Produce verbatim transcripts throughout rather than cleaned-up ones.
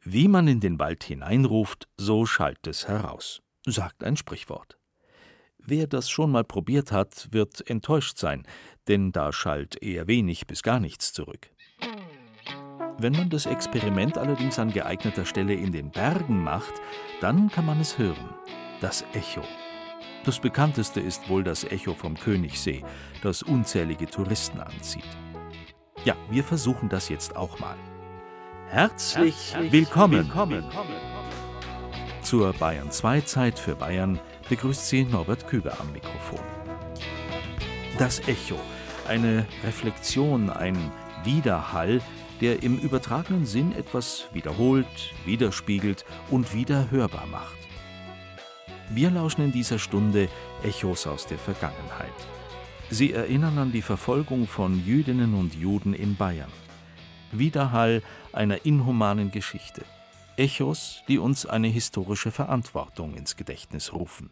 Wie man in den Wald hineinruft, so schallt es heraus, sagt ein Sprichwort. Wer das schon mal probiert hat, wird enttäuscht sein, denn da schallt eher wenig bis gar nichts zurück. Wenn man das Experiment allerdings an geeigneter Stelle in den Bergen macht, dann kann man es hören, das Echo. Das bekannteste ist wohl das Echo vom Königssee, das unzählige Touristen anzieht. Ja, wir versuchen das jetzt auch mal. Herzlich, Herzlich willkommen. willkommen zur Bayern zwei Zeit für Bayern begrüßt Sie Norbert Küber am Mikrofon. Das Echo, eine Reflexion, ein Widerhall, der im übertragenen Sinn etwas wiederholt, widerspiegelt und wieder hörbar macht. Wir lauschen in dieser Stunde Echos aus der Vergangenheit. Sie erinnern an die Verfolgung von Jüdinnen und Juden in Bayern. Widerhall einer inhumanen Geschichte. Echos, die uns eine historische Verantwortung ins Gedächtnis rufen.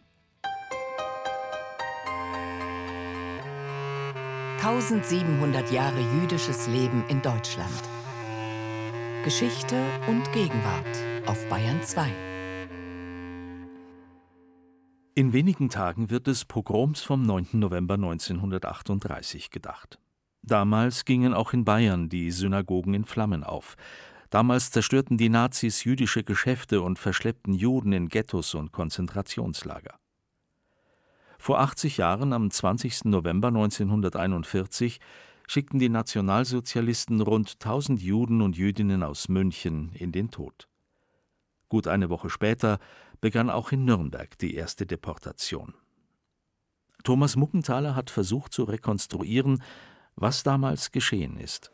tausendsiebenhundert Jahre jüdisches Leben in Deutschland. Geschichte und Gegenwart auf Bayern zwei. In wenigen Tagen wird des Pogroms vom neunten November neunzehnhundertachtunddreißig gedacht. Damals gingen auch in Bayern die Synagogen in Flammen auf. Damals zerstörten die Nazis jüdische Geschäfte und verschleppten Juden in Ghettos und Konzentrationslager. Vor achtzig Jahren, am zwanzigsten November neunzehnhunderteinundvierzig, schickten die Nationalsozialisten rund tausend Juden und Jüdinnen aus München in den Tod. Gut eine Woche später begann auch in Nürnberg die erste Deportation. Thomas Muckenthaler hat versucht zu rekonstruieren, was damals geschehen ist.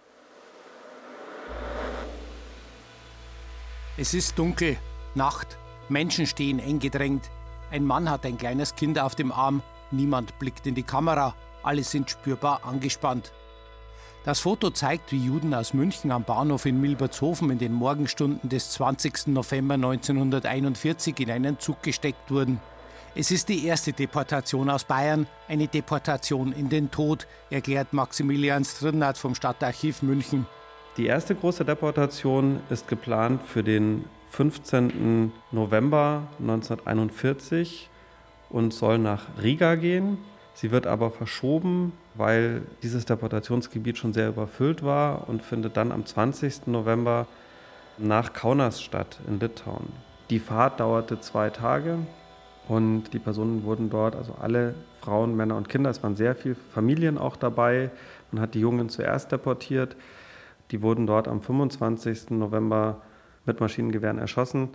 Es ist dunkel, Nacht, Menschen stehen eng gedrängt. Ein Mann hat ein kleines Kind auf dem Arm, niemand blickt in die Kamera, alle sind spürbar angespannt. Das Foto zeigt, wie Juden aus München am Bahnhof in Milbertshofen in den Morgenstunden des zwanzigsten November neunzehnhunderteinundvierzig in einen Zug gesteckt wurden. Es ist die erste Deportation aus Bayern, eine Deportation in den Tod, erklärt Maximilian Strnad vom Stadtarchiv München. Die erste große Deportation ist geplant für den fünfzehnten November neunzehnhunderteinundvierzig und soll nach Riga gehen. Sie wird aber verschoben, weil dieses Deportationsgebiet schon sehr überfüllt war und findet dann am zwanzigsten November nach Kaunas statt in Litauen. Die Fahrt dauerte zwei Tage und die Personen wurden dort, also alle Frauen, Männer und Kinder, es waren sehr viele Familien auch dabei. Man hat die Jungen zuerst deportiert. Die wurden dort am fünfundzwanzigsten November mit Maschinengewehren erschossen,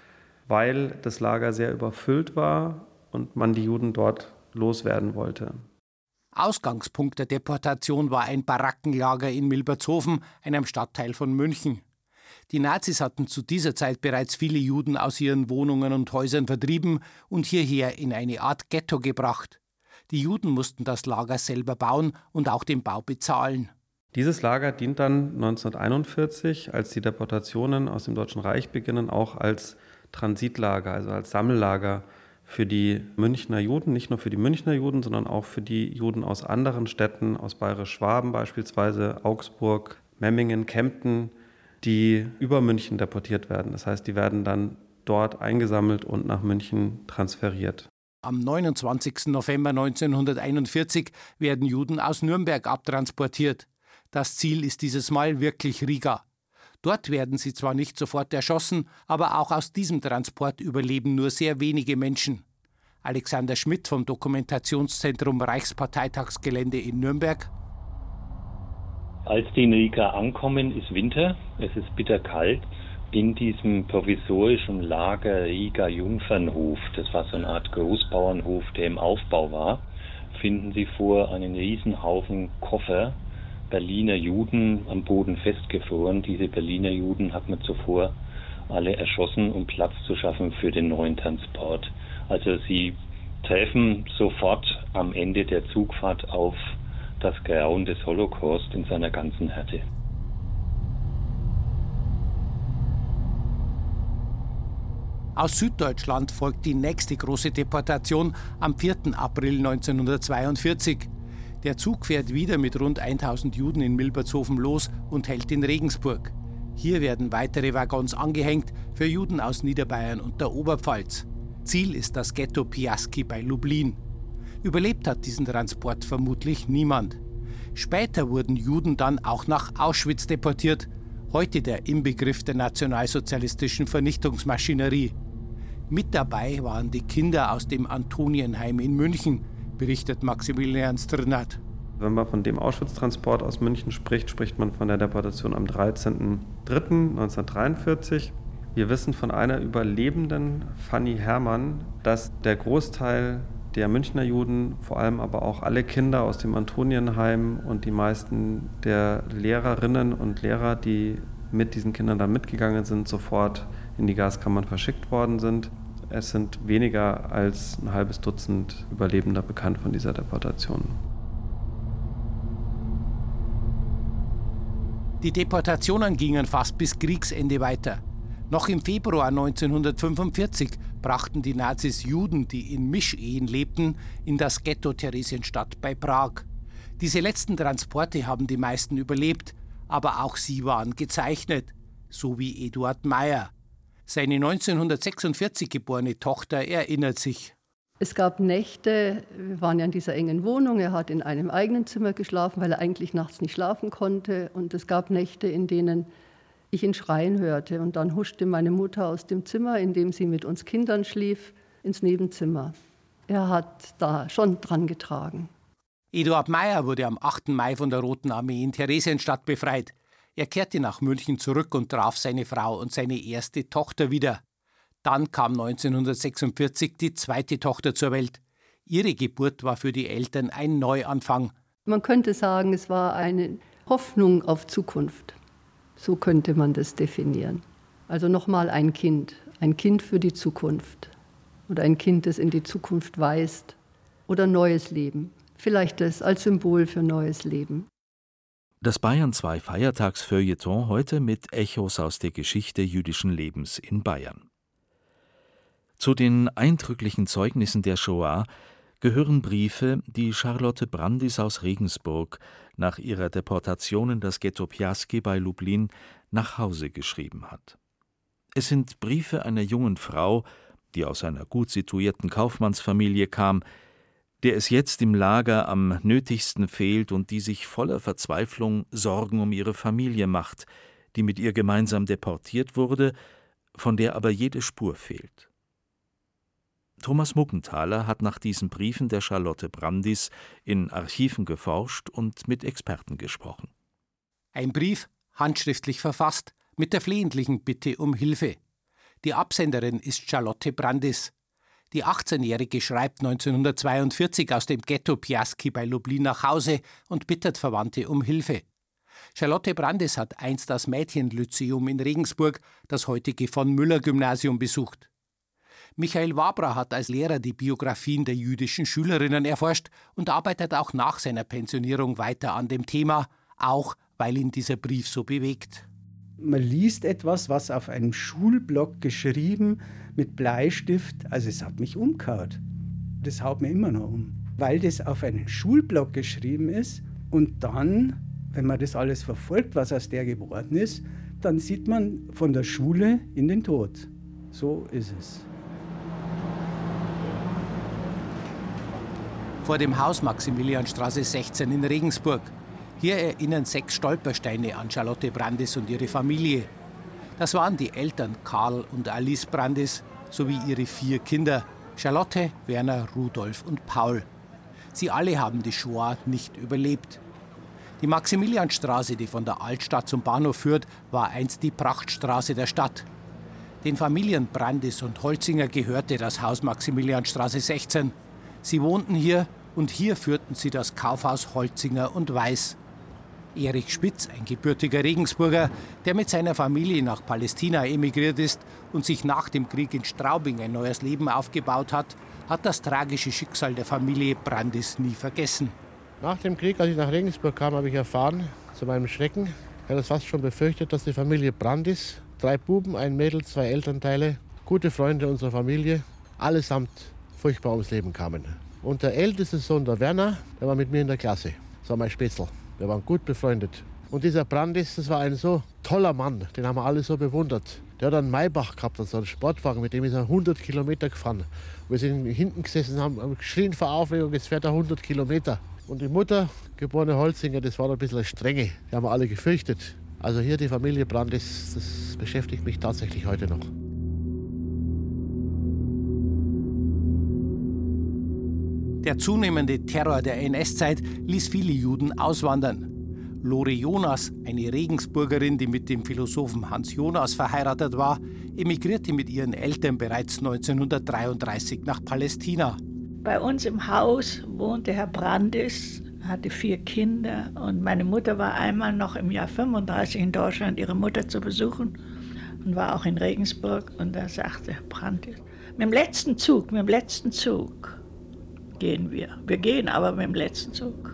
weil das Lager sehr überfüllt war und man die Juden dort loswerden wollte. Ausgangspunkt der Deportation war ein Barackenlager in Milbertshofen, einem Stadtteil von München. Die Nazis hatten zu dieser Zeit bereits viele Juden aus ihren Wohnungen und Häusern vertrieben und hierher in eine Art Ghetto gebracht. Die Juden mussten das Lager selber bauen und auch den Bau bezahlen. Dieses Lager dient dann neunzehnhunderteinundvierzig, als die Deportationen aus dem Deutschen Reich beginnen, auch als Transitlager, also als Sammellager für die Münchner Juden, nicht nur für die Münchner Juden, sondern auch für die Juden aus anderen Städten, aus Bayerisch-Schwaben beispielsweise, Augsburg, Memmingen, Kempten, die über München deportiert werden. Das heißt, die werden dann dort eingesammelt und nach München transferiert. Am neunundzwanzigsten November neunzehnhunderteinundvierzig werden Juden aus Nürnberg abtransportiert. Das Ziel ist dieses Mal wirklich Riga. Dort werden sie zwar nicht sofort erschossen, aber auch aus diesem Transport überleben nur sehr wenige Menschen. Alexander Schmidt vom Dokumentationszentrum Reichsparteitagsgelände in Nürnberg. Als die in Riga ankommen, ist Winter, es ist bitterkalt. In diesem provisorischen Lager Riga-Jungfernhof, das war so eine Art Großbauernhof, der im Aufbau war, finden sie vor einen Riesenhaufen Koffer, Berliner Juden am Boden festgefroren. Diese Berliner Juden hat man zuvor alle erschossen, um Platz zu schaffen für den neuen Transport. Also sie treffen sofort am Ende der Zugfahrt auf das Grauen des Holocaust in seiner ganzen Härte. Aus Süddeutschland folgt die nächste große Deportation am vierten April neunzehnhundertzweiundvierzig. Der Zug fährt wieder mit rund tausend Juden in Milbertshofen los und hält in Regensburg. Hier werden weitere Waggons angehängt für Juden aus Niederbayern und der Oberpfalz. Ziel ist das Ghetto Piaski bei Lublin. Überlebt hat diesen Transport vermutlich niemand. Später wurden Juden dann auch nach Auschwitz deportiert, heute der Inbegriff der nationalsozialistischen Vernichtungsmaschinerie. Mit dabei waren die Kinder aus dem Antonienheim in München, berichtet Maximilian Strnad. Wenn man von dem Auschwitz-Transport aus München spricht, spricht man von der Deportation am dreizehnten dritten neunzehnhundertdreiundvierzig. Wir wissen von einer Überlebenden, Fanny Herrmann, dass der Großteil der Münchner Juden, vor allem aber auch alle Kinder aus dem Antonienheim und die meisten der Lehrerinnen und Lehrer, die mit diesen Kindern dann mitgegangen sind, sofort in die Gaskammern verschickt worden sind. Es sind weniger als ein halbes Dutzend Überlebender bekannt von dieser Deportation. Die Deportationen gingen fast bis Kriegsende weiter. Noch im Februar neunzehnhundertfünfundvierzig brachten die Nazis Juden, die in Mischehen lebten, in das Ghetto Theresienstadt bei Prag. Diese letzten Transporte haben die meisten überlebt, aber auch sie waren gezeichnet, so wie Eduard Meyer. Seine neunzehnhundertsechsundvierzig geborene Tochter erinnert sich. Es gab Nächte, wir waren ja in dieser engen Wohnung, er hat in einem eigenen Zimmer geschlafen, weil er eigentlich nachts nicht schlafen konnte. Und es gab Nächte, in denen ich ihn schreien hörte. Und dann huschte meine Mutter aus dem Zimmer, in dem sie mit uns Kindern schlief, ins Nebenzimmer. Er hat da schon dran getragen. Eduard Meyer wurde am achten Mai von der Roten Armee in Theresienstadt befreit. Er kehrte nach München zurück und traf seine Frau und seine erste Tochter wieder. Dann kam neunzehnhundertsechsundvierzig die zweite Tochter zur Welt. Ihre Geburt war für die Eltern ein Neuanfang. Man könnte sagen, es war eine Hoffnung auf Zukunft. So könnte man das definieren. Also nochmal ein Kind, ein Kind für die Zukunft. Oder ein Kind, das in die Zukunft weist. Oder neues Leben. Vielleicht das als Symbol für neues Leben. Das Bayern zwei Feiertagsfeuilleton heute mit Echos aus der Geschichte jüdischen Lebens in Bayern. Zu den eindrücklichen Zeugnissen der Shoah gehören Briefe, die Charlotte Brandis aus Regensburg nach ihrer Deportation in das Ghetto Piaski bei Lublin nach Hause geschrieben hat. Es sind Briefe einer jungen Frau, die aus einer gut situierten Kaufmannsfamilie kam, der es jetzt im Lager am nötigsten fehlt und die sich voller Verzweiflung Sorgen um ihre Familie macht, die mit ihr gemeinsam deportiert wurde, von der aber jede Spur fehlt. Thomas Muggenthaler hat nach diesen Briefen der Charlotte Brandis in Archiven geforscht und mit Experten gesprochen. Ein Brief, handschriftlich verfasst, mit der flehentlichen Bitte um Hilfe. Die Absenderin ist Charlotte Brandis. Die achtzehnjährige schreibt neunzehnhundertzweiundvierzig aus dem Ghetto Piaski bei Lublin nach Hause und bittet Verwandte um Hilfe. Charlotte Brandis hat einst das Mädchenlyzeum in Regensburg, das heutige Von-Müller-Gymnasium, besucht. Michael Wabra hat als Lehrer die Biografien der jüdischen Schülerinnen erforscht und arbeitet auch nach seiner Pensionierung weiter an dem Thema, auch weil ihn dieser Brief so bewegt. Man liest etwas, was auf einem Schulblock geschrieben mit Bleistift, also es hat mich umgehauen. Das haut mir immer noch um, weil das auf einen Schulblock geschrieben ist und dann, wenn man das alles verfolgt, was aus der geworden ist, dann sieht man von der Schule in den Tod. So ist es. Vor dem Haus Maximilianstraße sechzehn in Regensburg. Hier erinnern sechs Stolpersteine an Charlotte Brandis und ihre Familie. Das waren die Eltern Karl und Alice Brandis sowie ihre vier Kinder, Charlotte, Werner, Rudolf und Paul. Sie alle haben die Shoah nicht überlebt. Die Maximilianstraße, die von der Altstadt zum Bahnhof führt, war einst die Prachtstraße der Stadt. Den Familien Brandis und Holzinger gehörte das Haus Maximilianstraße sechzehn. Sie wohnten hier und hier führten sie das Kaufhaus Holzinger und Weiß. Erich Spitz, ein gebürtiger Regensburger, der mit seiner Familie nach Palästina emigriert ist und sich nach dem Krieg in Straubing ein neues Leben aufgebaut hat, hat das tragische Schicksal der Familie Brandis nie vergessen. Nach dem Krieg, als ich nach Regensburg kam, habe ich erfahren, zu meinem Schrecken, ich hatte fast schon befürchtet, dass die Familie Brandis, drei Buben, ein Mädel, zwei Elternteile, gute Freunde unserer Familie, allesamt furchtbar ums Leben kamen. Und der älteste Sohn, der Werner, der war mit mir in der Klasse. Das war mein Spätzl. Wir waren gut befreundet. Und dieser Brandis, das war ein so toller Mann, den haben wir alle so bewundert. Der hat einen Maybach gehabt, also einen Sportwagen, mit dem ist er hundert Kilometer gefahren. Wir sind hinten gesessen und haben geschrien vor Aufregung, jetzt fährt er hundert Kilometer. Und die Mutter, geborene Holzinger, das war ein bisschen eine Strenge, die haben wir alle gefürchtet. Also hier die Familie Brandis, das beschäftigt mich tatsächlich heute noch. Der zunehmende Terror der N S-Zeit ließ viele Juden auswandern. Lore Jonas, eine Regensburgerin, die mit dem Philosophen Hans Jonas verheiratet war, emigrierte mit ihren Eltern bereits neunzehnhundertdreiunddreißig nach Palästina. Bei uns im Haus wohnte Herr Brandis, hatte vier Kinder und meine Mutter war einmal noch im Jahr fünfunddreißig in Deutschland, ihre Mutter zu besuchen und war auch in Regensburg und da sagte Herr Brandis, mit dem letzten Zug, mit dem letzten Zug gehen wir. Wir gehen aber mit dem letzten Zug.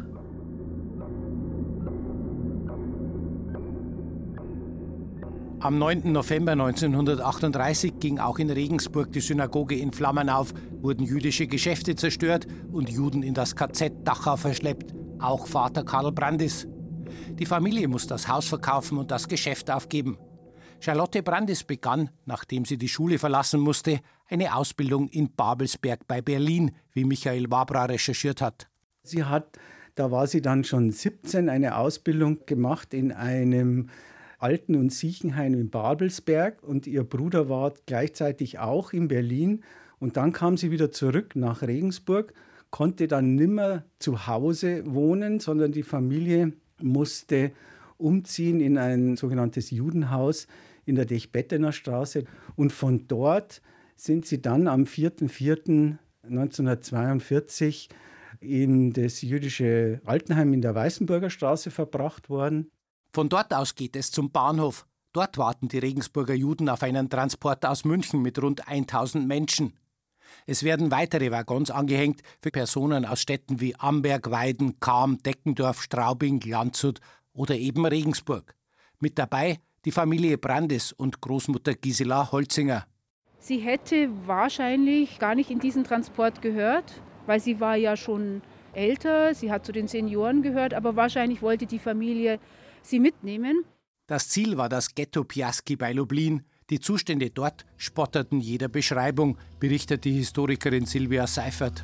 Am neunten November neunzehnhundertachtunddreißig ging auch in Regensburg die Synagoge in Flammen auf, wurden jüdische Geschäfte zerstört und Juden in das K Z Dachau verschleppt, auch Vater Karl Brandis. Die Familie musste das Haus verkaufen und das Geschäft aufgeben. Charlotte Brandis begann, nachdem sie die Schule verlassen musste, eine Ausbildung in Babelsberg bei Berlin, wie Michael Wabra recherchiert hat. Sie hat, da war sie dann schon siebzehn, eine Ausbildung gemacht in einem Alten- und Siechenheim in Babelsberg und ihr Bruder war gleichzeitig auch in Berlin. Und dann kam sie wieder zurück nach Regensburg, konnte dann nimmer zu Hause wohnen, sondern die Familie musste umziehen in ein sogenanntes Judenhaus in der Dechbettener Straße. Und von dort sind sie dann am vierten vierten neunzehnhundertzweiundvierzig in das jüdische Altenheim in der Weißenburger Straße verbracht worden. Von dort aus geht es zum Bahnhof. Dort warten die Regensburger Juden auf einen Transport aus München mit rund tausend Menschen. Es werden weitere Waggons angehängt für Personen aus Städten wie Amberg, Weiden, Cham, Deckendorf, Straubing, Landshut oder eben Regensburg. Mit dabei die Familie Brandis und Großmutter Gisela Holzinger. Sie hätte wahrscheinlich gar nicht in diesen Transport gehört, weil sie war ja schon älter, sie hat zu den Senioren gehört, aber wahrscheinlich wollte die Familie sie mitnehmen. Das Ziel war das Ghetto Piaski bei Lublin. Die Zustände dort spotterten jeder Beschreibung, berichtet die Historikerin Silvia Seifert.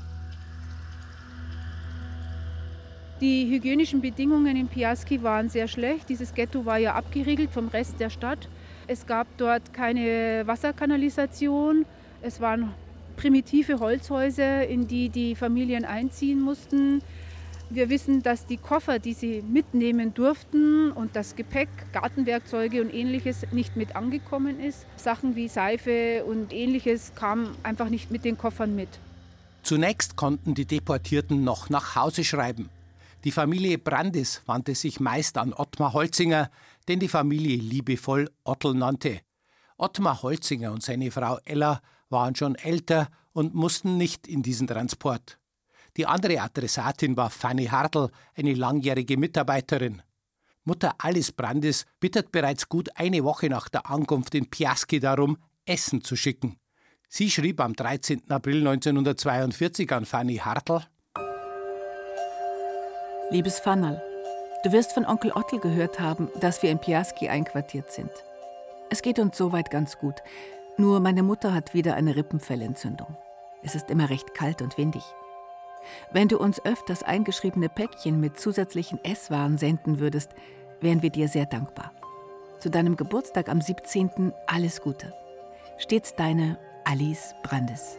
Die hygienischen Bedingungen in Piaski waren sehr schlecht. Dieses Ghetto war ja abgeriegelt vom Rest der Stadt. Es gab dort keine Wasserkanalisation. Es waren primitive Holzhäuser, in die die Familien einziehen mussten. Wir wissen, dass die Koffer, die sie mitnehmen durften und das Gepäck, Gartenwerkzeuge und Ähnliches nicht mit angekommen ist. Sachen wie Seife und Ähnliches kamen einfach nicht mit den Koffern mit. Zunächst konnten die Deportierten noch nach Hause schreiben. Die Familie Brandis wandte sich meist an Ottmar Holzinger, den die Familie liebevoll Ottl nannte. Ottmar Holzinger und seine Frau Ella waren schon älter und mussten nicht in diesen Transport. Die andere Adressatin war Fanny Hartl, eine langjährige Mitarbeiterin. Mutter Alice Brandis bittet bereits gut eine Woche nach der Ankunft in Piaski darum, Essen zu schicken. Sie schrieb am dreizehnten April neunzehnhundertzweiundvierzig an Fanny Hartl: Liebes Fannerl, du wirst von Onkel Ottl gehört haben, dass wir in Piaski einquartiert sind. Es geht uns soweit ganz gut. Nur meine Mutter hat wieder eine Rippenfellentzündung. Es ist immer recht kalt und windig. Wenn du uns öfters eingeschriebene Päckchen mit zusätzlichen Esswaren senden würdest, wären wir dir sehr dankbar. Zu deinem Geburtstag am siebzehnten alles Gute. Stets deine Alice Brandis.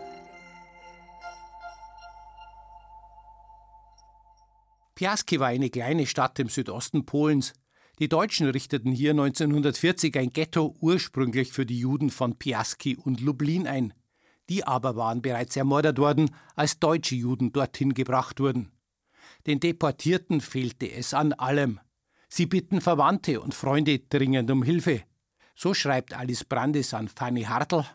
Piaski war eine kleine Stadt im Südosten Polens. Die Deutschen richteten hier neunzehnhundertvierzig ein Ghetto ursprünglich für die Juden von Piaski und Lublin ein. Die aber waren bereits ermordet worden, als deutsche Juden dorthin gebracht wurden. Den Deportierten fehlte es an allem. Sie bitten Verwandte und Freunde dringend um Hilfe. So schreibt Alice Brandis an Fanny Hartl: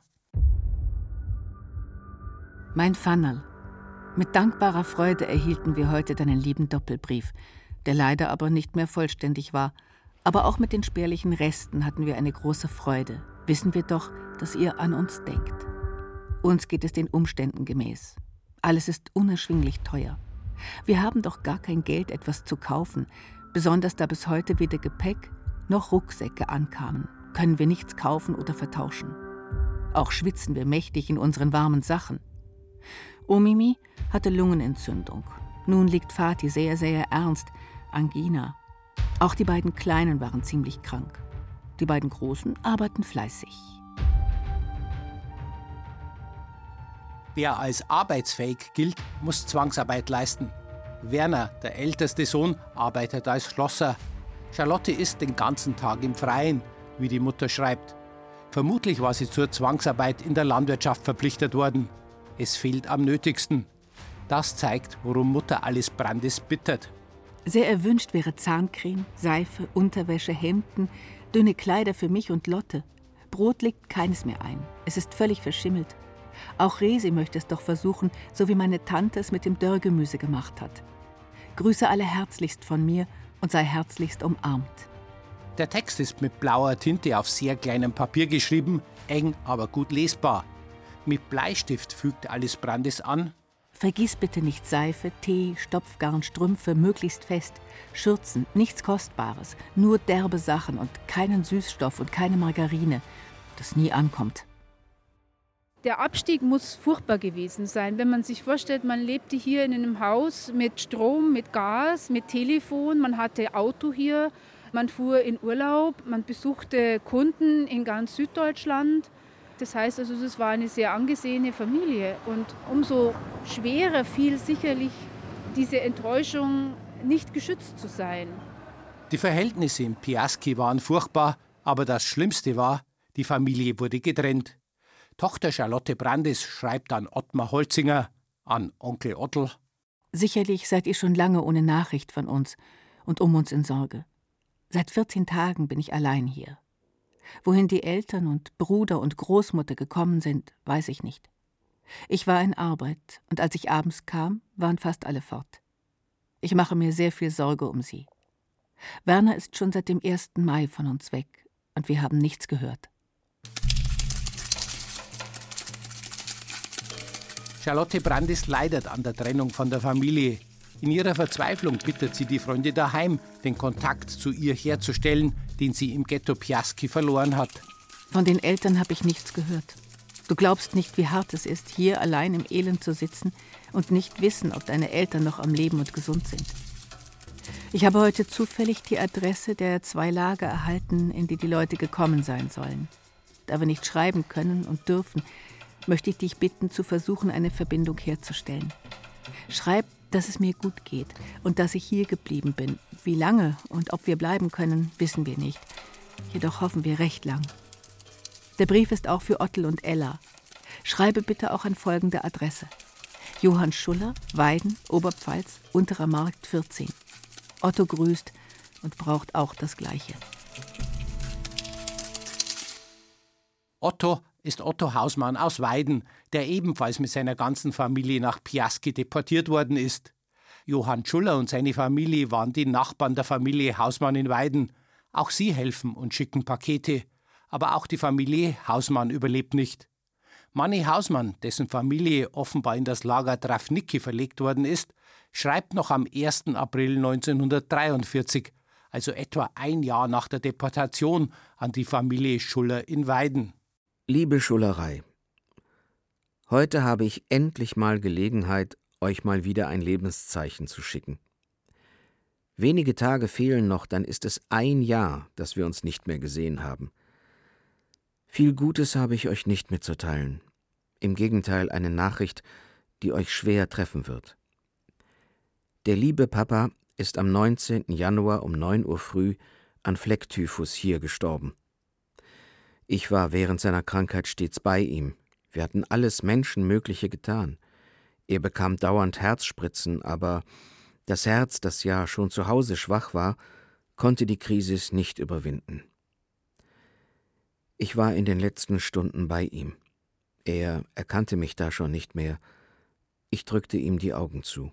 Mein Fannerl, mit dankbarer Freude erhielten wir heute deinen lieben Doppelbrief, der leider aber nicht mehr vollständig war. Aber auch mit den spärlichen Resten hatten wir eine große Freude. Wissen wir doch, dass ihr an uns denkt. Uns geht es den Umständen gemäß. Alles ist unerschwinglich teuer. Wir haben doch gar kein Geld, etwas zu kaufen. Besonders da bis heute weder Gepäck noch Rucksäcke ankamen, können wir nichts kaufen oder vertauschen. Auch schwitzen wir mächtig in unseren warmen Sachen. Omimi hatte Lungenentzündung. Nun liegt Vati sehr, sehr ernst, Angina. Auch die beiden Kleinen waren ziemlich krank. Die beiden Großen arbeiten fleißig. Wer als arbeitsfähig gilt, muss Zwangsarbeit leisten. Werner, der älteste Sohn, arbeitet als Schlosser. Charlotte ist den ganzen Tag im Freien, wie die Mutter schreibt. Vermutlich war sie zur Zwangsarbeit in der Landwirtschaft verpflichtet worden. Es fehlt am nötigsten. Das zeigt, worum Mutter Alice Brandis bittet. Sehr erwünscht wäre Zahncreme, Seife, Unterwäsche, Hemden, dünne Kleider für mich und Lotte. Brot legt keines mehr ein. Es ist völlig verschimmelt. Auch Resi möchte es doch versuchen, so wie meine Tante es mit dem Dörrgemüse gemacht hat. Grüße alle herzlichst von mir und sei herzlichst umarmt. Der Text ist mit blauer Tinte auf sehr kleinem Papier geschrieben, eng, aber gut lesbar. Mit Bleistift fügt Alice Brandis an: Vergiss bitte nicht Seife, Tee, Stopfgarn, Strümpfe, möglichst fest, Schürzen, nichts Kostbares, nur derbe Sachen und keinen Süßstoff und keine Margarine, das nie ankommt. Der Abstieg muss furchtbar gewesen sein, wenn man sich vorstellt, man lebte hier in einem Haus mit Strom, mit Gas, mit Telefon, man hatte Auto hier, man fuhr in Urlaub, man besuchte Kunden in ganz Süddeutschland. Das heißt also, es war eine sehr angesehene Familie und umso schwerer fiel sicherlich diese Enttäuschung, nicht geschützt zu sein. Die Verhältnisse in Piaski waren furchtbar, aber das Schlimmste war, die Familie wurde getrennt. Tochter Charlotte Brandis schreibt an Ottmar Holzinger, an Onkel Ottl: Sicherlich seid ihr schon lange ohne Nachricht von uns und um uns in Sorge. Seit vierzehn Tagen bin ich allein hier. Wohin die Eltern und Bruder und Großmutter gekommen sind, weiß ich nicht. Ich war in Arbeit und als ich abends kam, waren fast alle fort. Ich mache mir sehr viel Sorge um sie. Werner ist schon seit dem ersten Mai von uns weg und wir haben nichts gehört. Charlotte Brandis leidet an der Trennung von der Familie. In ihrer Verzweiflung bittet sie die Freunde daheim, den Kontakt zu ihr herzustellen, den sie im Ghetto Piaski verloren hat. Von den Eltern habe ich nichts gehört. Du glaubst nicht, wie hart es ist, hier allein im Elend zu sitzen und nicht wissen, ob deine Eltern noch am Leben und gesund sind. Ich habe heute zufällig die Adresse der zwei Lager erhalten, in die die Leute gekommen sein sollen. Da wir nicht schreiben können und dürfen, möchte ich dich bitten, zu versuchen, eine Verbindung herzustellen. Schreib, dass es mir gut geht und dass ich hier geblieben bin. Wie lange und ob wir bleiben können, wissen wir nicht. Jedoch hoffen wir recht lang. Der Brief ist auch für Ottl und Ella. Schreibe bitte auch an folgende Adresse: Johann Schuller, Weiden, Oberpfalz, Unterer Markt vierzehn. Otto grüßt und braucht auch das Gleiche. Otto ist Otto Hausmann aus Weiden, der ebenfalls mit seiner ganzen Familie nach Piaski deportiert worden ist. Johann Schuller und seine Familie waren die Nachbarn der Familie Hausmann in Weiden. Auch sie helfen und schicken Pakete. Aber auch die Familie Hausmann überlebt nicht. Manni Hausmann, dessen Familie offenbar in das Lager Travnicki verlegt worden ist, schreibt noch am ersten April neunzehnhundertdreiundvierzig, also etwa ein Jahr nach der Deportation, an die Familie Schuller in Weiden. Liebe Schullerei, heute habe ich endlich mal Gelegenheit, euch mal wieder ein Lebenszeichen zu schicken. Wenige Tage fehlen noch, dann ist es ein Jahr, dass wir uns nicht mehr gesehen haben. Viel Gutes habe ich euch nicht mitzuteilen. Im Gegenteil, eine Nachricht, die euch schwer treffen wird. Der liebe Papa ist am neunzehnten Januar um neun Uhr früh an Flecktyphus hier gestorben. Ich war während seiner Krankheit stets bei ihm. Wir hatten alles Menschenmögliche getan. Er bekam dauernd Herzspritzen, aber das Herz, das ja schon zu Hause schwach war, konnte die Krisis nicht überwinden. Ich war in den letzten Stunden bei ihm. Er erkannte mich da schon nicht mehr. Ich drückte ihm die Augen zu.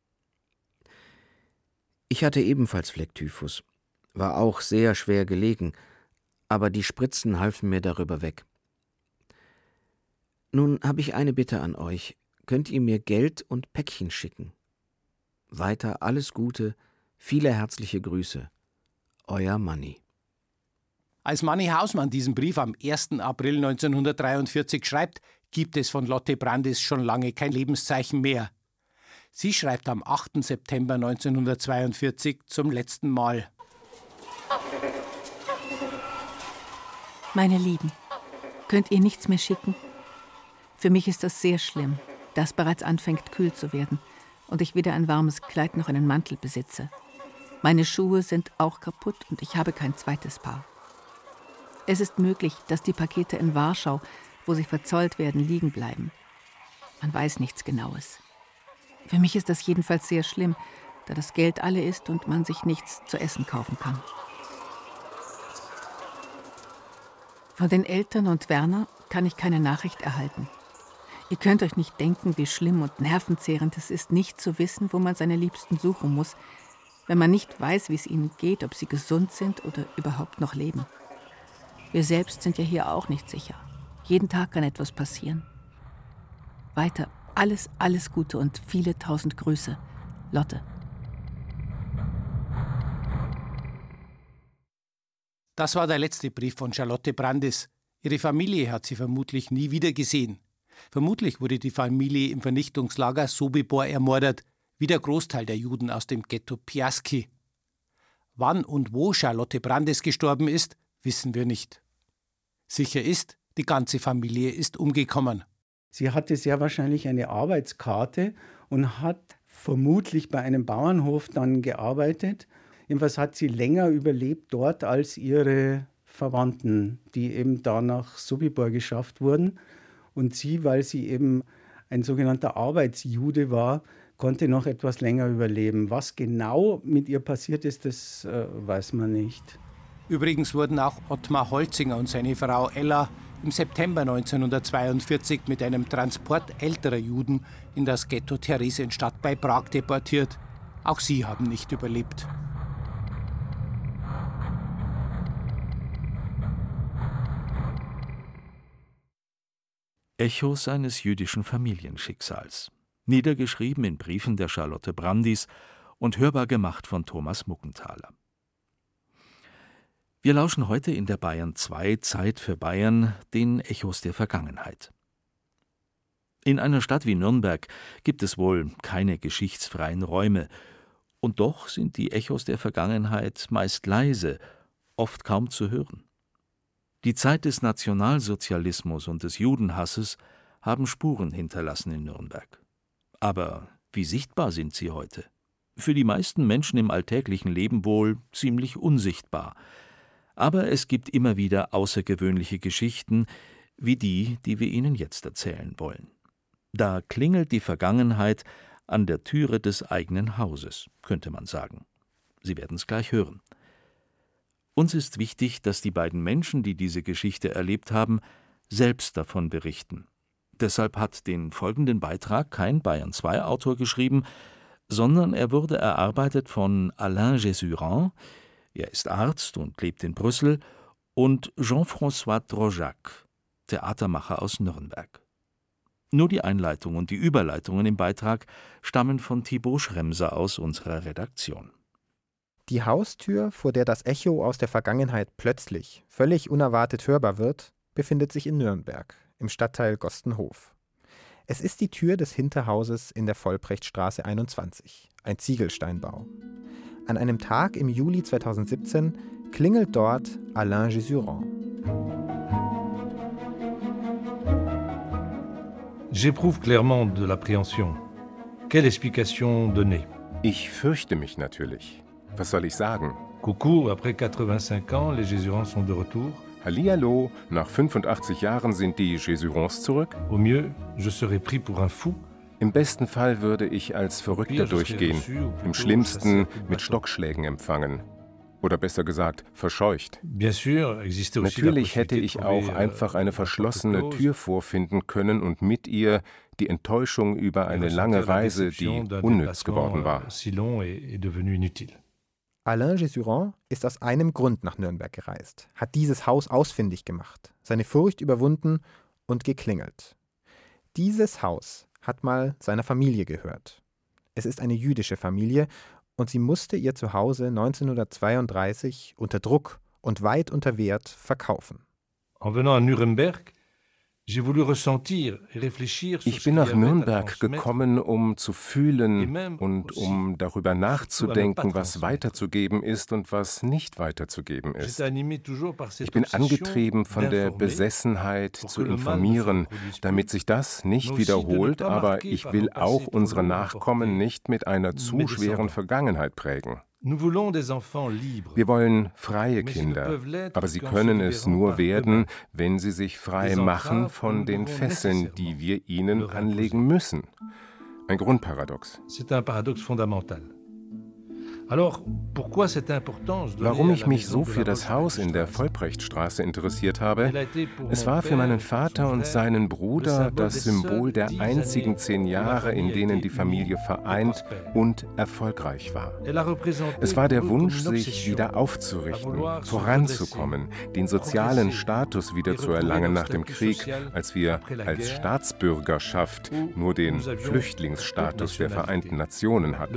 Ich hatte ebenfalls Flecktyphus, war auch sehr schwer gelegen, aber die Spritzen halfen mir darüber weg. Nun habe ich eine Bitte an euch. Könnt ihr mir Geld und Päckchen schicken? Weiter alles Gute, Viele herzliche Grüße. Euer Manni. Als Manni Hausmann diesen Brief am ersten April neunzehnhundertdreiundvierzig schreibt, gibt es von Lotte Brandis schon lange kein Lebenszeichen mehr. Sie schreibt am achten September neunzehnhundertzweiundvierzig zum letzten Mal. Meine Lieben, könnt ihr nichts mehr schicken? Für mich ist das sehr schlimm, da es bereits anfängt kühl zu werden und ich weder ein warmes Kleid noch einen Mantel besitze. Meine Schuhe sind auch kaputt und ich habe kein zweites Paar. Es ist möglich, dass die Pakete in Warschau, wo sie verzollt werden, liegen bleiben. Man weiß nichts Genaues. Für mich ist das jedenfalls sehr schlimm, da das Geld alle ist und man sich nichts zu essen kaufen kann. Von den Eltern und Werner kann ich keine Nachricht erhalten. Ihr könnt euch nicht denken, wie schlimm und nervenzehrend es ist, nicht zu wissen, wo man seine Liebsten suchen muss, wenn man nicht weiß, wie es ihnen geht, ob sie gesund sind oder überhaupt noch leben. Wir selbst sind ja hier auch nicht sicher. Jeden Tag kann etwas passieren. Weiter alles, alles Gute und viele tausend Grüße. Lotte. Das war der letzte Brief von Charlotte Brandis. Ihre Familie hat sie vermutlich nie wieder gesehen. Vermutlich wurde die Familie im Vernichtungslager Sobibor ermordet, wie der Großteil der Juden aus dem Ghetto Piaski. Wann und wo Charlotte Brandis gestorben ist, wissen wir nicht. Sicher ist, die ganze Familie ist umgekommen. Sie hatte sehr wahrscheinlich eine Arbeitskarte und hat vermutlich bei einem Bauernhof dann gearbeitet. Jedenfalls hat sie länger überlebt dort als ihre Verwandten, die eben da nach Sobibor geschafft wurden. Und sie, weil sie eben ein sogenannter Arbeitsjude war, konnte noch etwas länger überleben. Was genau mit ihr passiert ist, das äh, weiß man nicht. Übrigens wurden auch Ottmar Holzinger und seine Frau Ella im September neunzehnhundertzweiundvierzig mit einem Transport älterer Juden in das Ghetto Theresienstadt bei Prag deportiert. Auch sie haben nicht überlebt. Echos eines jüdischen Familienschicksals. Niedergeschrieben in Briefen der Charlotte Brandis und hörbar gemacht von Thomas Muckenthaler. Wir lauschen heute in der Bayern zwei Zeit für Bayern den Echos der Vergangenheit. In einer Stadt wie Nürnberg gibt es wohl keine geschichtsfreien Räume, und doch sind die Echos der Vergangenheit meist leise, oft kaum zu hören. Die Zeit des Nationalsozialismus und des Judenhasses haben Spuren hinterlassen in Nürnberg. Aber wie sichtbar sind sie heute? Für die meisten Menschen im alltäglichen Leben wohl ziemlich unsichtbar. Aber es gibt immer wieder außergewöhnliche Geschichten, wie die, die wir Ihnen jetzt erzählen wollen. Da klingelt die Vergangenheit an der Türe des eigenen Hauses, könnte man sagen. Sie werden es gleich hören. Uns ist wichtig, dass die beiden Menschen, die diese Geschichte erlebt haben, selbst davon berichten. Deshalb hat den folgenden Beitrag kein Bayern zwei Autor geschrieben, sondern er wurde erarbeitet von Alain Jesurand, er ist Arzt und lebt in Brüssel, und Jean-François Drojac, Theatermacher aus Nürnberg. Nur die Einleitung und die Überleitungen im Beitrag stammen von Thibaut Schremser aus unserer Redaktion. Die Haustür, vor der das Echo aus der Vergangenheit plötzlich, völlig unerwartet hörbar wird, befindet sich in Nürnberg, im Stadtteil Gostenhof. Es ist die Tür des Hinterhauses in der Vollbrechtstraße einundzwanzig, ein Ziegelsteinbau. An einem Tag im Juli zweitausendsiebzehn klingelt dort Alain Jesurand. J'éprouve clairement de l'appréhension. Quelle explication donner? Ich fürchte mich natürlich. Was soll ich sagen? Coucou, après quatre-vingt-cinq ans, les Jesurands sont de retour. Hallihallo, nach fünfundachtzig Jahren sind die Jesurands zurück. Au mieux, je serais pris pour un fou. Im besten Fall würde ich als Verrückter durchgehen, im schlimmsten mit Stockschlägen empfangen. Oder besser gesagt, verscheucht. Natürlich hätte ich auch einfach eine verschlossene Tür vorfinden können und mit ihr die Enttäuschung über eine lange Reise, die unnütz geworden war. Alain Jesurand ist aus einem Grund nach Nürnberg gereist, hat dieses Haus ausfindig gemacht, seine Furcht überwunden und geklingelt. Dieses Haus hat mal seiner Familie gehört. Es ist eine jüdische Familie und sie musste ihr Zuhause neunzehnhundertzweiunddreißig unter Druck und weit unter Wert verkaufen. En venant à Nuremberg, Ich bin nach Nürnberg gekommen, um zu fühlen und um darüber nachzudenken, was weiterzugeben ist und was nicht weiterzugeben ist. Ich bin angetrieben von der Besessenheit zu informieren, damit sich das nicht wiederholt, aber ich will auch unsere Nachkommen nicht mit einer zu schweren Vergangenheit prägen. Wir wollen freie Kinder, aber sie können es nur werden, wenn sie sich frei machen von den Fesseln, die wir ihnen anlegen müssen. Ein Grundparadox. Warum ich mich so für das Haus in der Vollbrechtstraße interessiert habe? Es war für meinen Vater und seinen Bruder das Symbol der einzigen zehn Jahre, in denen die Familie vereint und erfolgreich war. Es war der Wunsch, sich wieder aufzurichten, voranzukommen, den sozialen Status wieder zu erlangen nach dem Krieg, als wir als Staatsbürgerschaft nur den Flüchtlingsstatus der Vereinten Nationen hatten.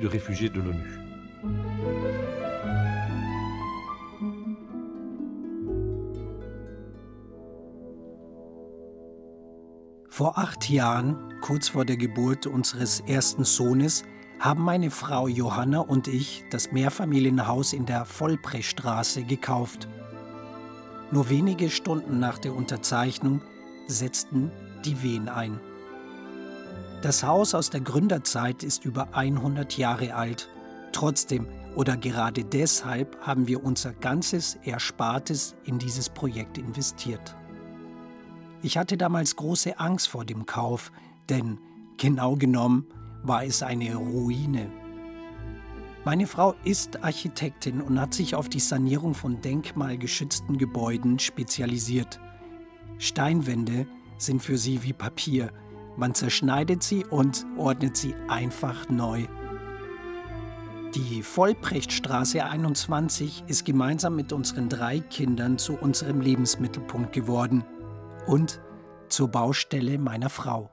Vor acht Jahren, kurz vor der Geburt unseres ersten Sohnes, haben meine Frau Johanna und ich das Mehrfamilienhaus in der Vollbrechtstraße gekauft. Nur wenige Stunden nach der Unterzeichnung setzten die Wehen ein. Das Haus aus der Gründerzeit ist über hundert Jahre alt. Trotzdem oder gerade deshalb haben wir unser ganzes Erspartes in dieses Projekt investiert. Ich hatte damals große Angst vor dem Kauf, denn genau genommen war es eine Ruine. Meine Frau ist Architektin und hat sich auf die Sanierung von denkmalgeschützten Gebäuden spezialisiert. Steinwände sind für sie wie Papier. Man zerschneidet sie und ordnet sie einfach neu. Die Vollbrechtstraße einundzwanzig ist gemeinsam mit unseren drei Kindern zu unserem Lebensmittelpunkt geworden und zur Baustelle meiner Frau.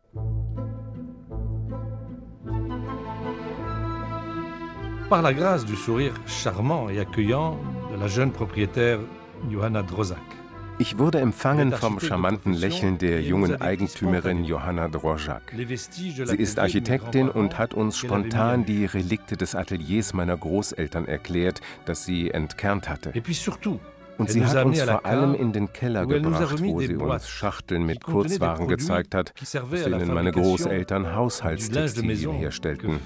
Par la grâce du sourire charmant et accueillant de la jeune propriétaire Johanna Dvořák. Ich wurde empfangen vom charmanten Lächeln der jungen Eigentümerin Johanna Dvořák. Sie ist Architektin und hat uns spontan die Relikte des Ateliers meiner Großeltern erklärt, das sie entkernt hatte. Und sie hat uns vor allem in den Keller gebracht, wo sie uns Schachteln mit Kurzwaren gezeigt hat, aus denen meine Großeltern Haushaltstextilien herstellten.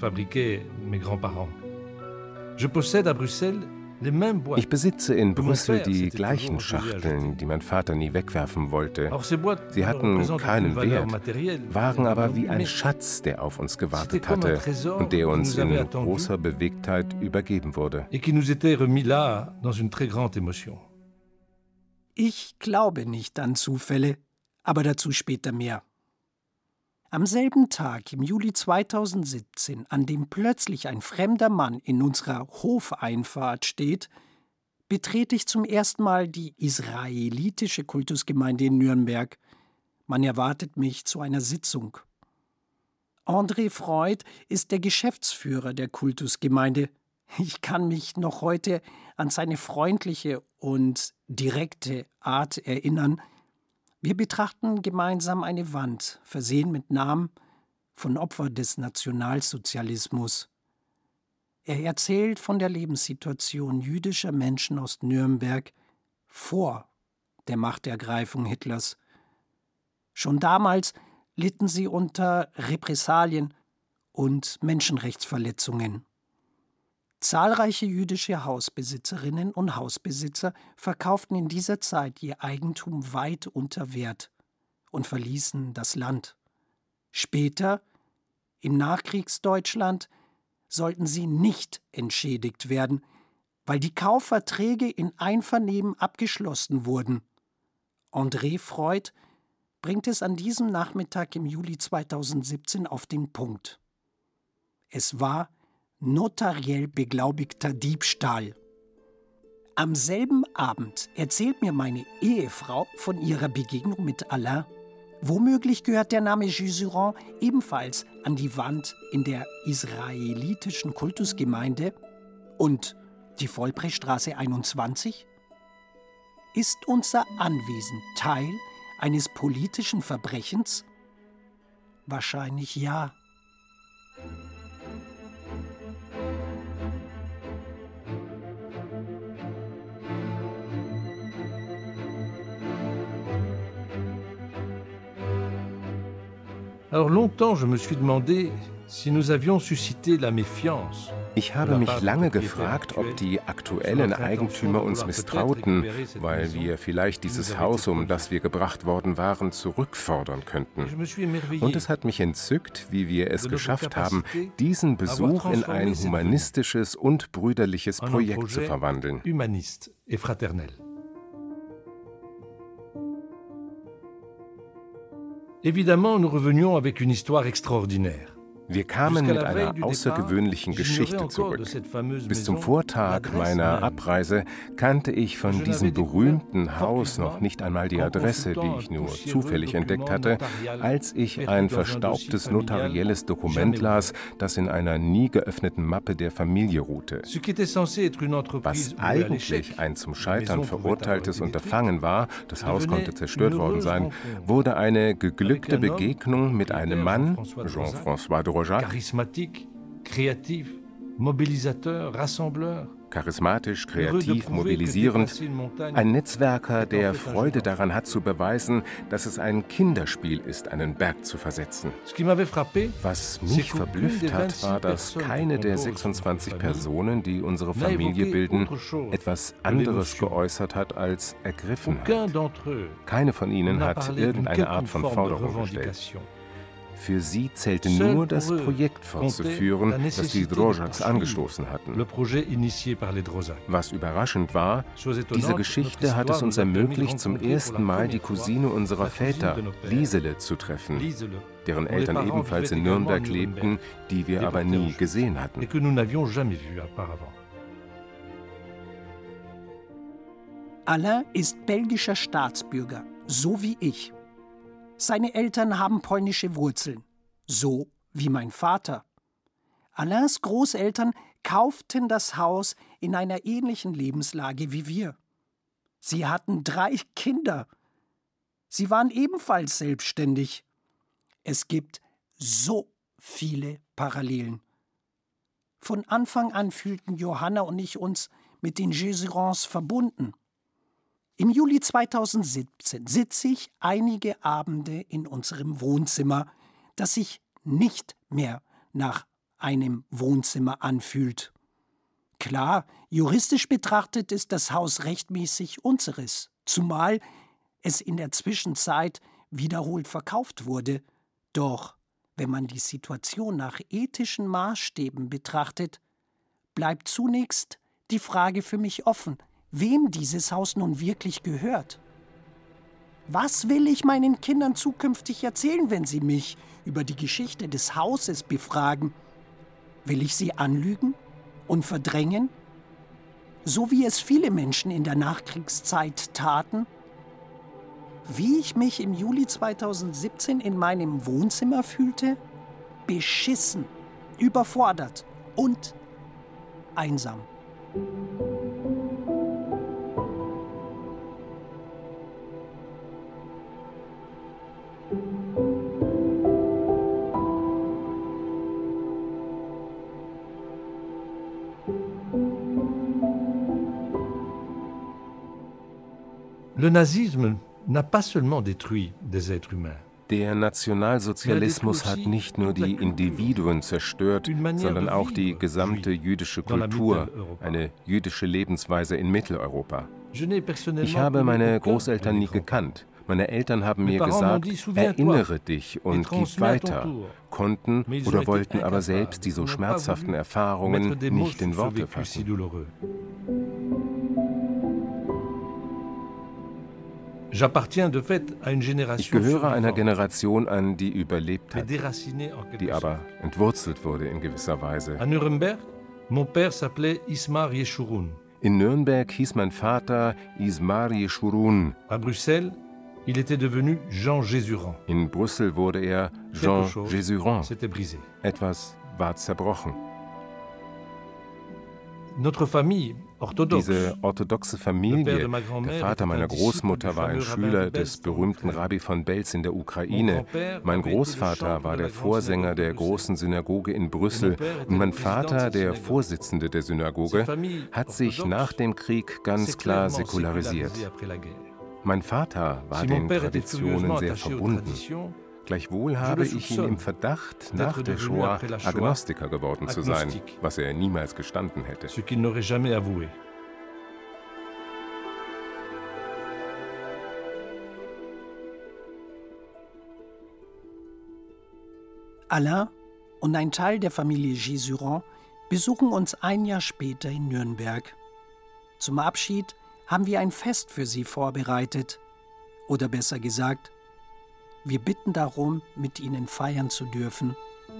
Ich besitze in Brüssel die gleichen Schachteln, die mein Vater nie wegwerfen wollte. Sie hatten keinen Wert, waren aber wie ein Schatz, der auf uns gewartet hatte und der uns in großer Bewegtheit übergeben wurde. Ich glaube nicht an Zufälle, aber dazu später mehr. Am selben Tag, im Juli zweitausendsiebzehn, an dem plötzlich ein fremder Mann in unserer Hofeinfahrt steht, betrete ich zum ersten Mal die israelitische Kultusgemeinde in Nürnberg. Man erwartet mich zu einer Sitzung. André Freud ist der Geschäftsführer der Kultusgemeinde. Ich kann mich noch heute an seine freundliche und direkte Art erinnern. Wir betrachten gemeinsam eine Wand, versehen mit Namen von Opfern des Nationalsozialismus. Er erzählt von der Lebenssituation jüdischer Menschen aus Nürnberg vor der Machtergreifung Hitlers. Schon damals litten sie unter Repressalien und Menschenrechtsverletzungen. Zahlreiche jüdische Hausbesitzerinnen und Hausbesitzer verkauften in dieser Zeit ihr Eigentum weit unter Wert und verließen das Land. Später, im Nachkriegsdeutschland, sollten sie nicht entschädigt werden, weil die Kaufverträge in Einvernehmen abgeschlossen wurden. André Freud bringt es an diesem Nachmittag im Juli zweitausendsiebzehn auf den Punkt. Es war notariell beglaubigter Diebstahl. Am selben Abend erzählt mir meine Ehefrau von ihrer Begegnung mit Alain, Womöglich gehört der Name Jeshurun ebenfalls an die Wand in der israelitischen Kultusgemeinde und die Vollbrechtstraße einundzwanzig? Ist unser Anwesen Teil eines politischen Verbrechens? Wahrscheinlich ja. Alors longtemps, je me suis demandé si nous avions suscité la méfiance. Ich habe mich lange gefragt, ob die aktuellen Eigentümer uns misstrauten, weil wir vielleicht dieses Haus, um das wir gebracht worden waren, zurückfordern könnten. Und es hat mich entzückt, wie wir es geschafft haben, diesen Besuch in ein humanistisches und brüderliches Projekt zu verwandeln. Évidemment, nous revenions avec une histoire extraordinaire. Wir kamen mit einer außergewöhnlichen Geschichte zurück. Bis zum Vortag meiner Abreise kannte ich von diesem berühmten Haus noch nicht einmal die Adresse, die ich nur zufällig entdeckt hatte, als ich ein verstaubtes notarielles Dokument las, das in einer nie geöffneten Mappe der Familie ruhte. Was eigentlich ein zum Scheitern verurteiltes Unterfangen war, das Haus konnte zerstört worden sein, wurde eine geglückte Begegnung mit einem Mann, Jean-François de Charismatique, kreativ, mobilisateur, rassembleur. Charismatisch, kreativ, mobilisierend. Ein Netzwerker, der Freude daran hat zu beweisen, dass es ein Kinderspiel ist, einen Berg zu versetzen. Was mich verblüfft hat, war, dass keine der sechsundzwanzig Personen, die unsere Familie bilden, etwas anderes geäußert hat als ergriffen hat. Keine von ihnen hat irgendeine Art von Forderung gestellt. Für sie zählte nur, das Projekt fortzuführen, das die Dvořáks angestoßen hatten. Was überraschend war, diese Geschichte hat es uns ermöglicht, zum ersten Mal die Cousine unserer Väter, Liesele, zu treffen, deren Eltern ebenfalls in Nürnberg lebten, die wir aber nie gesehen hatten. Alain ist belgischer Staatsbürger, so wie ich. Seine Eltern haben polnische Wurzeln, so wie mein Vater. Alains Großeltern kauften das Haus in einer ähnlichen Lebenslage wie wir. Sie hatten drei Kinder. Sie waren ebenfalls selbstständig. Es gibt so viele Parallelen. Von Anfang an fühlten Johanna und ich uns mit den Jésuruns verbunden. Im Juli zweitausendsiebzehn sitze ich einige Abende in unserem Wohnzimmer, das sich nicht mehr nach einem Wohnzimmer anfühlt. Klar, juristisch betrachtet ist das Haus rechtmäßig unseres, zumal es in der Zwischenzeit wiederholt verkauft wurde. Doch wenn man die Situation nach ethischen Maßstäben betrachtet, bleibt zunächst die Frage für mich offen, wem dieses Haus nun wirklich gehört. Was will ich meinen Kindern zukünftig erzählen, wenn sie mich über die Geschichte des Hauses befragen? Will ich sie anlügen und verdrängen, so wie es viele Menschen in der Nachkriegszeit taten? Wie ich mich im Juli zweitausendsiebzehn in meinem Wohnzimmer fühlte? Beschissen, überfordert und einsam. Le nazisme n'a pas seulement détruit des êtres humains. Der Nationalsozialismus hat nicht nur die Individuen zerstört, sondern auch die gesamte jüdische Kultur, eine jüdische Lebensweise in Mitteleuropa. Ich habe meine Großeltern nie gekannt. Meine Eltern haben mir gesagt, erinnere dich und gib weiter, konnten oder wollten aber selbst die so schmerzhaften Erfahrungen nicht in Worte fassen. Ich gehöre einer Generation an, die überlebt hat, die aber entwurzelt wurde in gewisser Weise. In Nürnberg hieß mein Vater Ismar Jeshurun. Il était devenu Jean Jésurand. In Brüssel wurde er Jean Jésurand. Etwas war zerbrochen. Notre famille orthodoxe. Diese orthodoxe Familie, der Vater meiner Großmutter war ein Schüler des berühmten Rabbi von Belz in der Ukraine. Mein Großvater war der Vorsänger der großen Synagoge in Brüssel und mein Vater, der Vorsitzende der Synagoge, hat sich nach dem Krieg ganz klar säkularisiert. Mein Vater war den Traditionen sehr verbunden. Gleichwohl habe ich ihn im Verdacht, nach der Shoah Agnostiker geworden zu sein, was er niemals gestanden hätte. Alain und ein Teil der Familie Jésurand besuchen uns ein Jahr später in Nürnberg. Zum Abschied haben wir ein Fest für sie vorbereitet. Oder besser gesagt, wir bitten darum, mit ihnen feiern zu dürfen.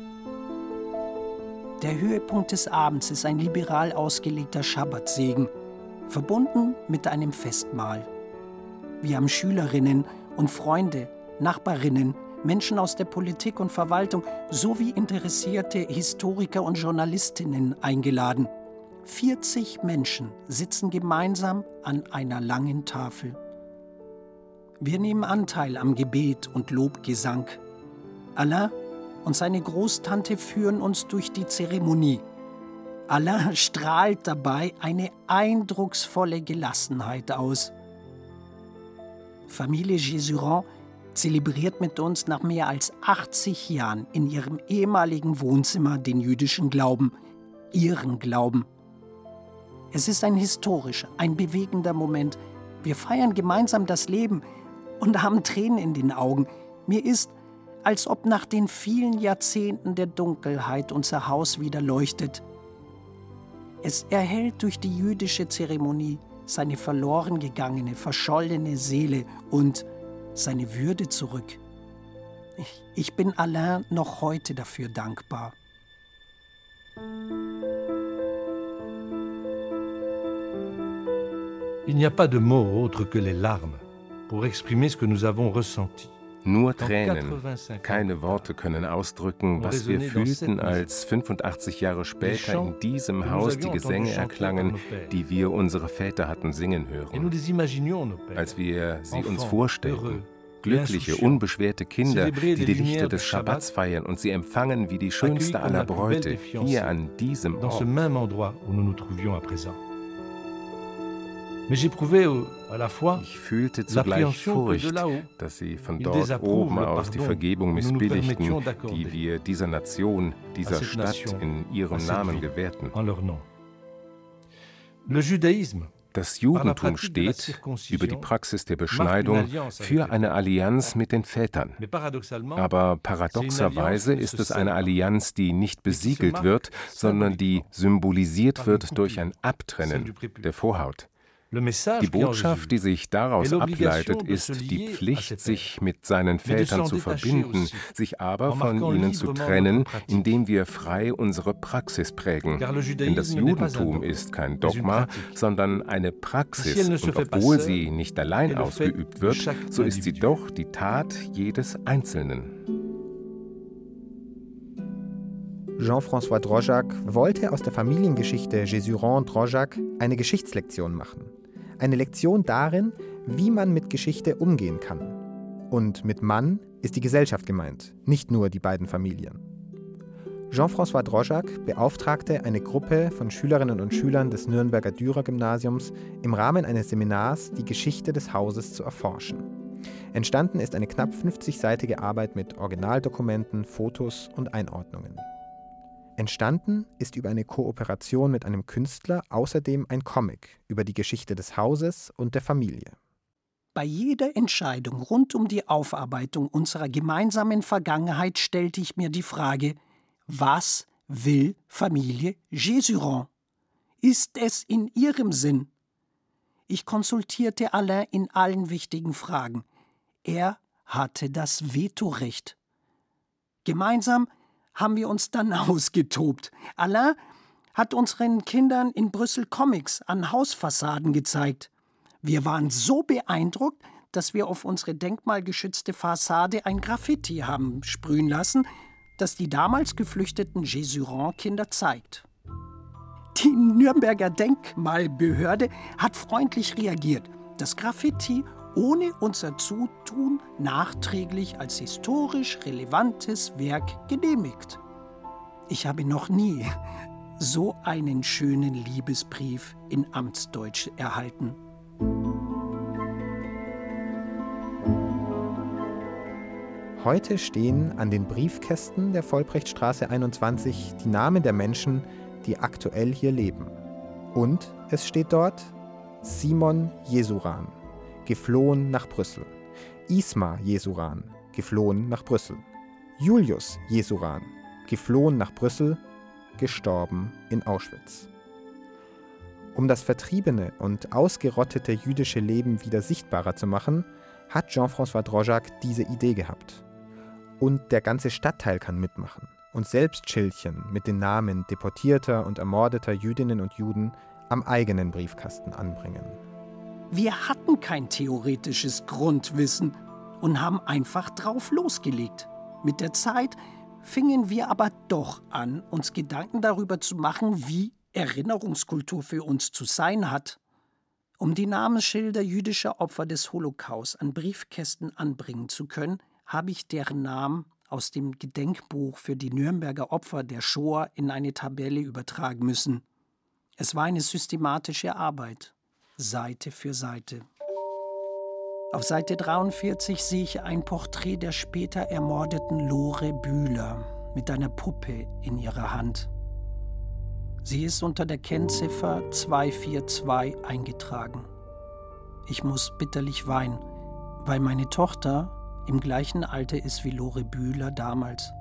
Der Höhepunkt des Abends ist ein liberal ausgelegter Schabbatsegen, verbunden mit einem Festmahl. Wir haben Schülerinnen und Freunde, Nachbarinnen, Menschen aus der Politik und Verwaltung sowie interessierte Historiker und Journalistinnen eingeladen. vierzig Menschen sitzen gemeinsam an einer langen Tafel. Wir nehmen Anteil am Gebet und Lobgesang. Alain und seine Großtante führen uns durch die Zeremonie. Alain strahlt dabei eine eindrucksvolle Gelassenheit aus. Familie Jésurand zelebriert mit uns nach mehr als achtzig Jahren in ihrem ehemaligen Wohnzimmer den jüdischen Glauben, ihren Glauben. Es ist ein historischer, ein bewegender Moment. Wir feiern gemeinsam das Leben und haben Tränen in den Augen. Mir ist, als ob nach den vielen Jahrzehnten der Dunkelheit unser Haus wieder leuchtet. Es erhält durch die jüdische Zeremonie seine verloren gegangene, verschollene Seele und seine Würde zurück. Ich, ich bin Alain noch heute dafür dankbar. Il n'y a pas de mots autres que les larmes pour exprimer ce que nous avons ressenti. Nur Tränen, keine Worte können ausdrücken, was wir fühlten, als fünfundachtzig Jahre später in diesem Haus die Gesänge erklangen, die wir unsere Väter hatten singen hören. Als wir sie uns vorstellten, glückliche, unbeschwerte Kinder, die die Lichter des Schabbats feiern und sie empfangen wie die schönste aller Bräute, hier an diesem Ort. Ich fühlte zugleich Furcht, dass sie von dort oben aus die Vergebung missbilligten, die wir dieser Nation, dieser Stadt in ihrem Namen gewährten. Das Judentum steht, über die Praxis der Beschneidung, für eine Allianz mit den Vätern. Aber paradoxerweise ist es eine Allianz, die nicht besiegelt wird, sondern die symbolisiert wird durch ein Abtrennen der Vorhaut. Die Botschaft, die sich daraus ableitet, ist die Pflicht, sich mit seinen Vätern zu verbinden, sich aber von ihnen zu trennen, indem wir frei unsere Praxis prägen. Denn das Judentum ist kein Dogma, sondern eine Praxis, und obwohl sie nicht allein ausgeübt wird, so ist sie doch die Tat jedes Einzelnen. Jean-François Dvořák wollte aus der Familiengeschichte Jésurand-Dvořák eine Geschichtslektion machen. Eine Lektion darin, wie man mit Geschichte umgehen kann. Und mit Mann ist die Gesellschaft gemeint, nicht nur die beiden Familien. Jean-François Dvořák beauftragte eine Gruppe von Schülerinnen und Schülern des Nürnberger Dürer-Gymnasiums im Rahmen eines Seminars die Geschichte des Hauses zu erforschen. Entstanden ist eine knapp fünfzigseitige Arbeit mit Originaldokumenten, Fotos und Einordnungen. Entstanden ist über eine Kooperation mit einem Künstler außerdem ein Comic über die Geschichte des Hauses und der Familie. Bei jeder Entscheidung rund um die Aufarbeitung unserer gemeinsamen Vergangenheit stellte ich mir die Frage, was will Familie Jésurand? Ist es in ihrem Sinn? Ich konsultierte Alain in allen wichtigen Fragen. Er hatte das Vetorecht. Gemeinsam haben wir uns dann ausgetobt. Alain hat unseren Kindern in Brüssel Comics an Hausfassaden gezeigt. Wir waren so beeindruckt, dass wir auf unsere denkmalgeschützte Fassade ein Graffiti haben sprühen lassen, das die damals geflüchteten Jesuran-Kinder zeigt. Die Nürnberger Denkmalbehörde hat freundlich reagiert. Das Graffiti ohne unser Zutun nachträglich als historisch relevantes Werk genehmigt. Ich habe noch nie so einen schönen Liebesbrief in Amtsdeutsch erhalten. Heute stehen an den Briefkästen der Vollbrechtstraße einundzwanzig die Namen der Menschen, die aktuell hier leben. Und es steht dort Simon Jesuran, geflohen nach Brüssel. Isma Jesuran, geflohen nach Brüssel. Julius Jesuran, geflohen nach Brüssel, gestorben in Auschwitz. Um das vertriebene und ausgerottete jüdische Leben wieder sichtbarer zu machen, hat Jean-François Dvořák diese Idee gehabt. Und der ganze Stadtteil kann mitmachen und selbst Schildchen mit den Namen deportierter und ermordeter Jüdinnen und Juden am eigenen Briefkasten anbringen. Wir hatten kein theoretisches Grundwissen und haben einfach drauf losgelegt. Mit der Zeit fingen wir aber doch an, uns Gedanken darüber zu machen, wie Erinnerungskultur für uns zu sein hat. Um die Namensschilder jüdischer Opfer des Holocaust an Briefkästen anbringen zu können, habe ich deren Namen aus dem Gedenkbuch für die Nürnberger Opfer der Shoah in eine Tabelle übertragen müssen. Es war eine systematische Arbeit, Seite für Seite. Auf Seite dreiundvierzig sehe ich ein Porträt der später ermordeten Lore Bühler mit einer Puppe in ihrer Hand. Sie ist unter der Kennziffer zwei vier zwei eingetragen. Ich muss bitterlich weinen, weil meine Tochter im gleichen Alter ist wie Lore Bühler damals.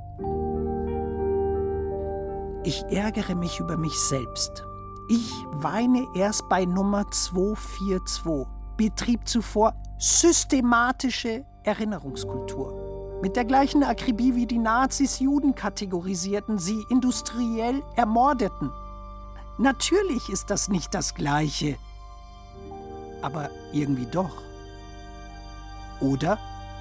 Ich ärgere mich über mich selbst. Ich weine erst bei Nummer zweihundertvierundzwanzig. Betrieb zuvor systematische Erinnerungskultur. Mit der gleichen Akribie wie die Nazis Juden kategorisierten, sie industriell ermordeten. Natürlich ist das nicht das Gleiche. Aber irgendwie doch. Oder?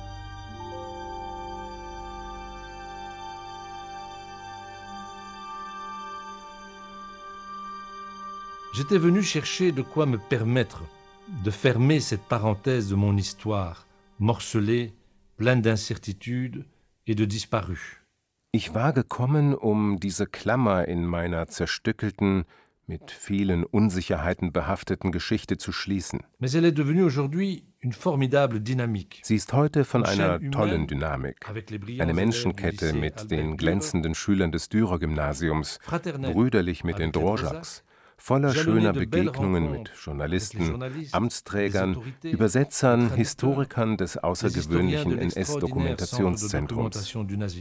J'étais venu chercher de quoi me permettre de fermer cette parenthèse de mon histoire, morcelée, pleine d'incertitudes et de disparus. Ich war gekommen, um diese Klammer in meiner zerstückelten, mit vielen Unsicherheiten behafteten Geschichte zu schließen. Mais elle est devenue aujourd'hui une formidable dynamique. Sie ist heute von einer tollen Dynamik. Eine Menschenkette mit den glänzenden Schülern des Dürer-Gymnasiums, brüderlich mit den Dvořáks, voller schöner Begegnungen mit Journalisten, Amtsträgern, Übersetzern, Historikern des außergewöhnlichen N S-Dokumentationszentrums.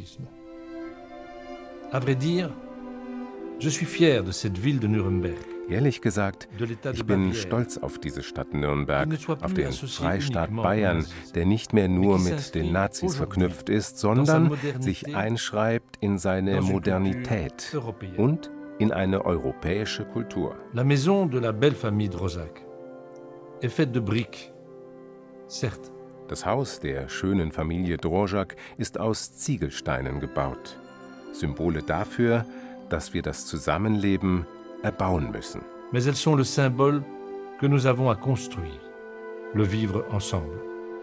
À vrai dire, je suis fier de cette ville de Nuremberg. Ehrlich gesagt, ich bin stolz auf diese Stadt Nürnberg, auf den Freistaat Bayern, der nicht mehr nur mit den Nazis verknüpft ist, sondern sich einschreibt in seine Modernität und in eine europäische Kultur. La maison de la belle famille Dvořák est faite de briques, certes. Das Haus der schönen Familie Dvořák ist aus Ziegelsteinen gebaut. Symbole dafür, dass wir das Zusammenleben erbauen müssen. Mais elles sont le symbole que nous avons à construire, le vivre ensemble.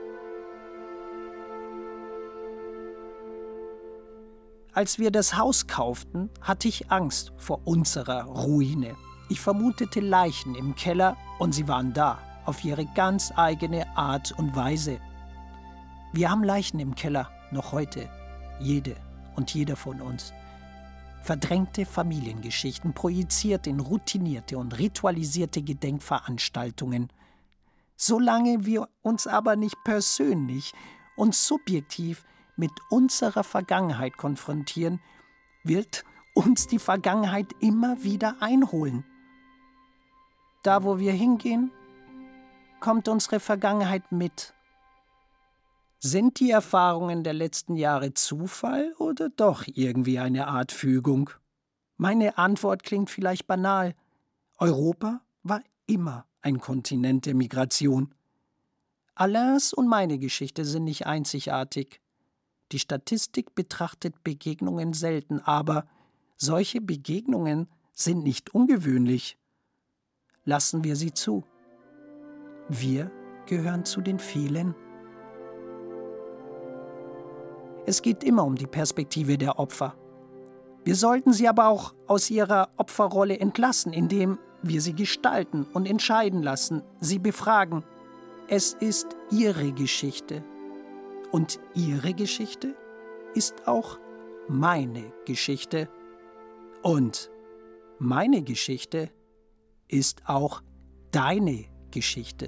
Als wir das Haus kauften, hatte ich Angst vor unserer Ruine. Ich vermutete Leichen im Keller und sie waren da, auf ihre ganz eigene Art und Weise. Wir haben Leichen im Keller, noch heute, jede und jeder von uns. Verdrängte Familiengeschichten, projiziert in routinierte und ritualisierte Gedenkveranstaltungen. Solange wir uns aber nicht persönlich und subjektiv mit unserer Vergangenheit konfrontieren, wird uns die Vergangenheit immer wieder einholen. Da, wo wir hingehen, kommt unsere Vergangenheit mit. Sind die Erfahrungen der letzten Jahre Zufall oder doch irgendwie eine Art Fügung? Meine Antwort klingt vielleicht banal. Europa war immer ein Kontinent der Migration. Alains und meine Geschichte sind nicht einzigartig. Die Statistik betrachtet Begegnungen selten, aber solche Begegnungen sind nicht ungewöhnlich. Lassen wir sie zu. Wir gehören zu den vielen. Es geht immer um die Perspektive der Opfer. Wir sollten sie aber auch aus ihrer Opferrolle entlassen, indem wir sie gestalten und entscheiden lassen, sie befragen. Es ist ihre Geschichte. Und ihre Geschichte ist auch meine Geschichte. Und meine Geschichte ist auch deine Geschichte.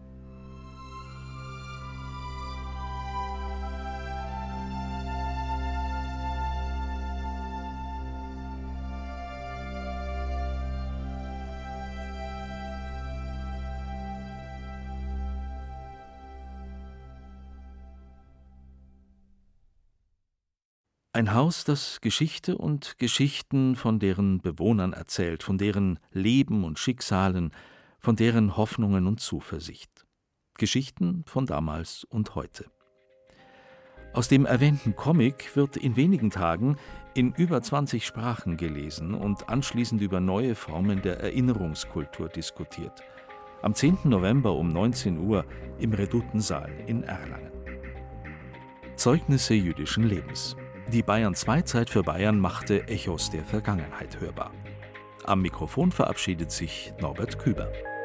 Ein Haus, das Geschichte und Geschichten von deren Bewohnern erzählt, von deren Leben und Schicksalen, von deren Hoffnungen und Zuversicht. Geschichten von damals und heute. Aus dem erwähnten Comic wird in wenigen Tagen in über zwanzig Sprachen gelesen und anschließend über neue Formen der Erinnerungskultur diskutiert. Am zehnten November um neunzehn Uhr im Redutensaal in Erlangen. Zeugnisse jüdischen Lebens. Die Bayern zwei Zeit für Bayern machte Echos der Vergangenheit hörbar. Am Mikrofon verabschiedet sich Norbert Küber.